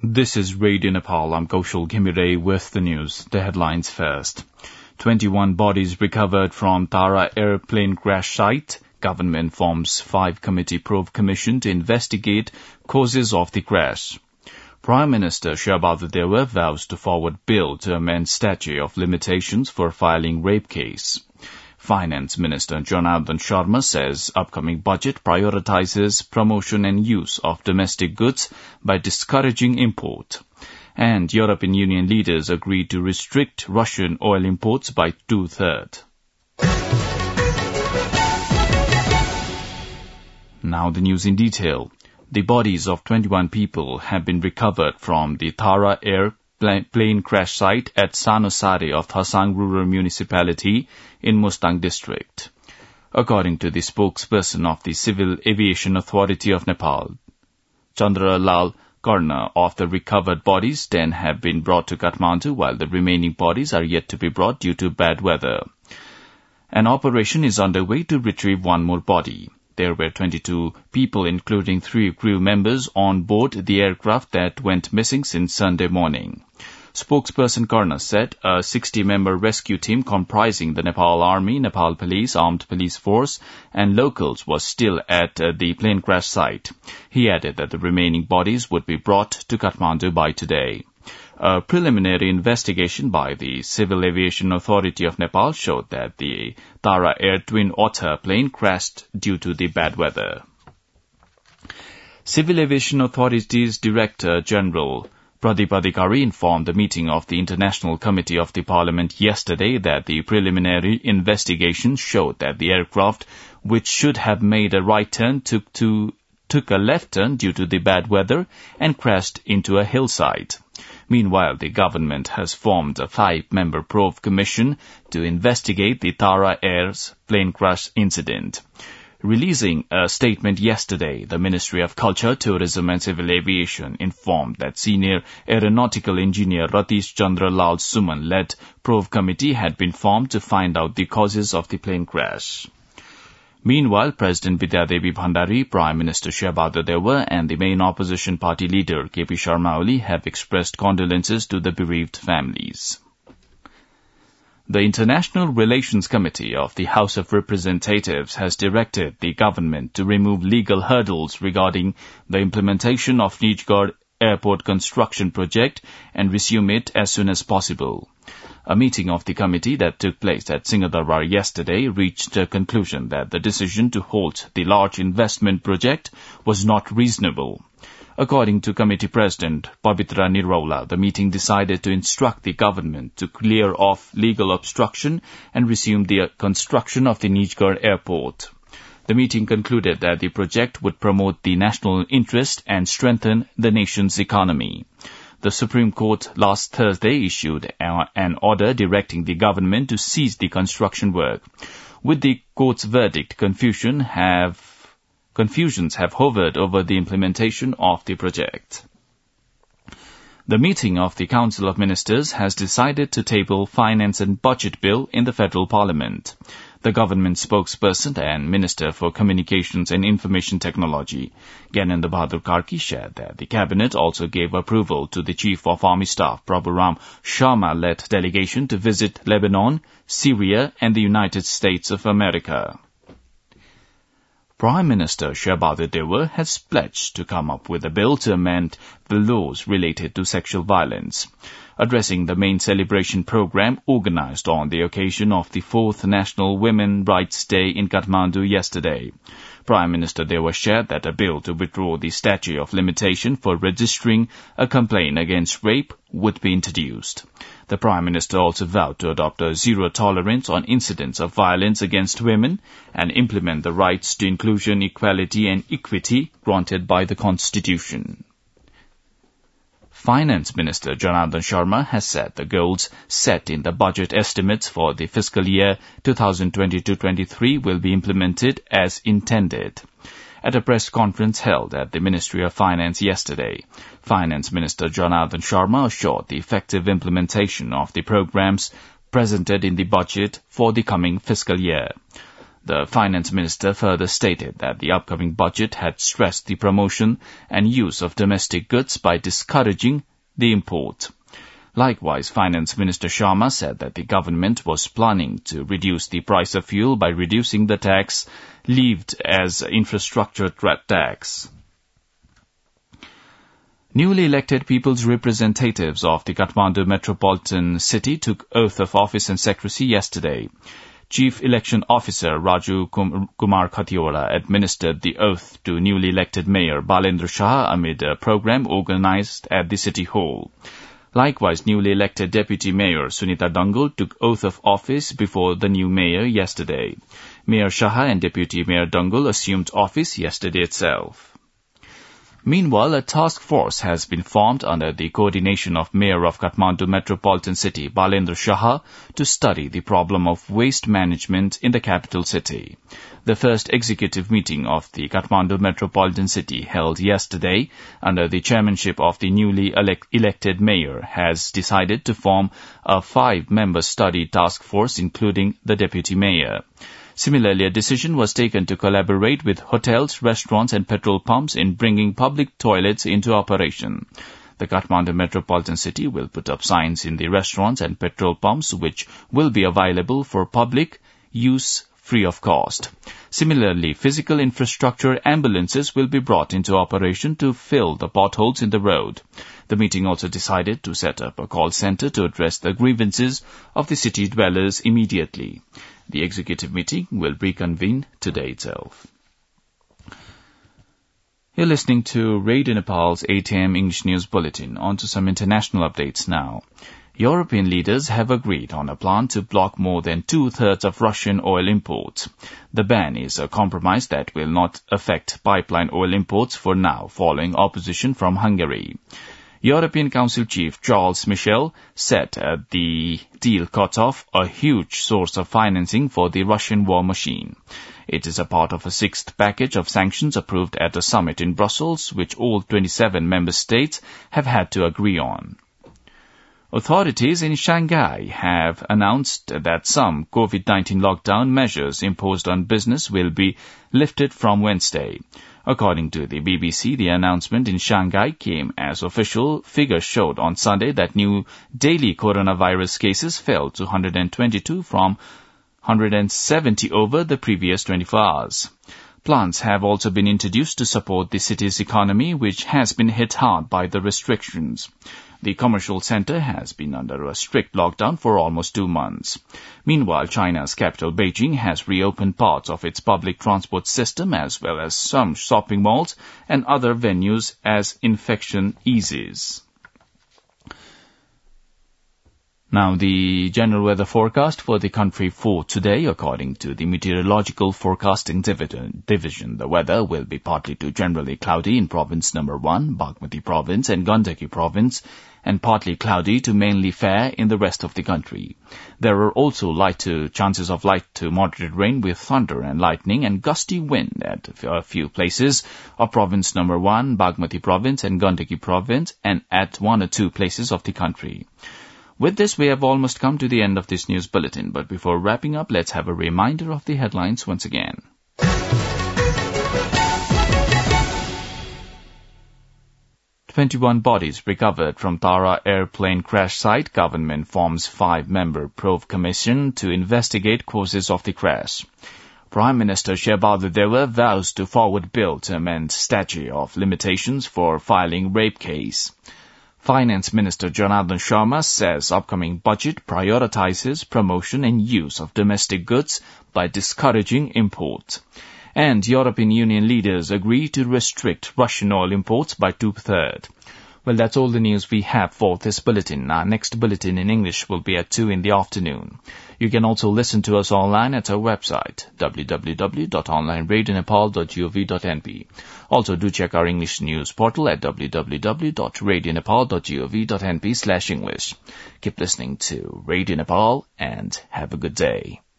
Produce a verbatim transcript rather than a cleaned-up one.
This is Radio Nepal. I'm Kaushal Ghimire with the news. The headlines first. twenty-one bodies recovered from Tara airplane crash site. Government forms five committee probe commission to investigate causes of the crash. Prime Minister Shabadu Dewa vows to forward bill to amend statute of limitations for filing rape case. Finance Minister Janardhan Sharma says upcoming budget prioritizes promotion and use of domestic goods by discouraging import. And European Union leaders agreed to restrict Russian oil imports by two-thirds. Now the news in detail. The bodies of twenty-one people have been recovered from the Tara Air plane crash site at Sanosari of Thasang Rural Municipality in Mustang District. According to the spokesperson of the Civil Aviation Authority of Nepal, Chandralal Karna, of the recovered bodies, ten have been brought to Kathmandu, while the remaining bodies are yet to be brought due to bad weather. An operation is underway to retrieve one more body. There were twenty-two people, including three crew members, on board the aircraft that went missing since Sunday morning. Spokesperson Karna said a sixty-member rescue team comprising the Nepal Army, Nepal Police, Armed Police Force, and locals was still at uh, the plane crash site. He added that the remaining bodies would be brought to Kathmandu by today. A preliminary investigation by the Civil Aviation Authority of Nepal showed that the Tara Air Twin Otter plane crashed due to the bad weather. Civil Aviation Authority's Director General Pradeep Adhikari informed the meeting of the International Committee of the Parliament yesterday that the preliminary investigation showed that the aircraft, which should have made a right turn, took to took a left turn due to the bad weather and crashed into a hillside. Meanwhile, the government has formed a five-member probe commission to investigate the Tara Air's plane crash incident. Releasing a statement yesterday, the Ministry of Culture, Tourism and Civil Aviation informed that senior aeronautical engineer Ratish Chandra Lal Suman-led probe committee had been formed to find out the causes of the plane crash. Meanwhile, President Vidyadevi Bhandari, Prime Minister Shabadu Dewa, and the main opposition party leader K P Sharma Oli have expressed condolences to the bereaved families. The International Relations Committee of the House of Representatives has directed the government to remove legal hurdles regarding the implementation of Nijgarh Airport construction project and resume it as soon as possible. A meeting of the committee that took place at Singhdarbar yesterday reached a conclusion that the decision to halt the large investment project was not reasonable. According to committee president Pavitra Nirwala, the meeting decided to instruct the government to clear off legal obstruction and resume the construction of the Nijgarh Airport. The meeting concluded that the project would promote the national interest and strengthen the nation's economy. The Supreme Court last Thursday issued an order directing the government to cease the construction work. With the court's verdict, confusion have, confusions have hovered over the implementation of the project. The meeting of the Council of Ministers has decided to table Finance and Budget Bill in the Federal Parliament. The government spokesperson and Minister for Communications and Information Technology, Gyanendra Bahadur Karki, shared that the Cabinet also gave approval to the Chief of Army Staff, Prabhu Ram Sharma-led delegation to visit Lebanon, Syria, and the United States of America. Prime Minister Shabadu Dewa has pledged to come up with a bill to amend the laws related to sexual violence. Addressing the main celebration program organized on the occasion of the fourth National Women's Rights Day in Kathmandu yesterday, Prime Minister Dewa shared that a bill to withdraw the statute of limitation for registering a complaint against rape would be introduced. The Prime Minister also vowed to adopt a zero tolerance on incidents of violence against women and implement the rights to inclusion, equality and equity granted by the Constitution. Finance Minister Janardhan Sharma has said the goals set in the budget estimates for the fiscal year twenty twenty-two twenty-three will be implemented as intended. At a press conference held at the Ministry of Finance yesterday, Finance Minister Janardhan Sharma assured the effective implementation of the programs presented in the budget for the coming fiscal year. The finance minister further stated that the upcoming budget had stressed the promotion and use of domestic goods by discouraging the import. Likewise, Finance Minister Sharma said that the government was planning to reduce the price of fuel by reducing the tax levied as infrastructure tax. Newly elected people's representatives of the Kathmandu metropolitan city took oath of office and secrecy yesterday. Chief Election Officer Raju Kumar Khatiora administered the oath to newly elected Mayor Balendra Shah amid a program organized at the City Hall. Likewise, newly elected Deputy Mayor Sunita Dangal took oath of office before the new mayor yesterday. Mayor Shah and Deputy Mayor Dangal assumed office yesterday itself. Meanwhile, a task force has been formed under the coordination of Mayor of Kathmandu Metropolitan City, Balendra Shah, to study the problem of waste management in the capital city. The first executive meeting of the Kathmandu Metropolitan City, held yesterday under the chairmanship of the newly elect- elected mayor, has decided to form a five-member study task force including the deputy mayor. Similarly, a decision was taken to collaborate with hotels, restaurants and petrol pumps in bringing public toilets into operation. The Kathmandu Metropolitan City will put up signs in the restaurants and petrol pumps which will be available for public use free of cost. Similarly, physical infrastructure ambulances will be brought into operation to fill the potholes in the road. The meeting also decided to set up a call center to address the grievances of the city dwellers immediately. The executive meeting will reconvene today itself. You're listening to Radio Nepal's eight a m English News Bulletin. On to some international updates now. European leaders have agreed on a plan to block more than two-thirds of Russian oil imports. The ban is a compromise that will not affect pipeline oil imports for now, following opposition from Hungary. European Council Chief Charles Michel said uh, the deal cut off a huge source of financing for the Russian war machine. It is a part of a sixth package of sanctions approved at a summit in Brussels, which all twenty-seven member states have had to agree on. Authorities in Shanghai have announced that some COVID nineteen lockdown measures imposed on business will be lifted from Wednesday. According to the B B C, the announcement in Shanghai came as official figures showed on Sunday that new daily coronavirus cases fell to one hundred twenty-two from one hundred seventy over the previous twenty-four hours. Plans have also been introduced to support the city's economy, which has been hit hard by the restrictions. The commercial center has been under a strict lockdown for almost two months. Meanwhile, China's capital Beijing has reopened parts of its public transport system as well as some shopping malls and other venues as infection eases. Now, the general weather forecast for the country for today, according to the Meteorological Forecasting Division, the weather will be partly to generally cloudy in province number one, Bagmati province and Gandaki province, and partly cloudy to mainly fair in the rest of the country. There are also light to chances of light to moderate rain with thunder and lightning and gusty wind at a few places of province number one, Bagmati province and Gandaki province, and at one or two places of the country. With this, we have almost come to the end of this news bulletin, but before wrapping up, let's have a reminder of the headlines once again. twenty-one bodies recovered from Tara airplane crash site. Government forms five-member probe commission to investigate causes of the crash. Prime Minister Sherbalu Deva vows to forward bill to amend statute of limitations for filing rape case. Finance Minister Janardhan Sharma says upcoming budget prioritizes promotion and use of domestic goods by discouraging import. And European Union leaders agree to restrict Russian oil imports by two-thirds. Well, that's all the news we have for this bulletin. Our next bulletin in English will be at two in the afternoon. You can also listen to us online at our website, w w w dot online radio nepal dot gov dot n p. Also, do check our English news portal at w w w dot radio nepal dot gov dot n p slash English. Keep listening to Radio Nepal and have a good day.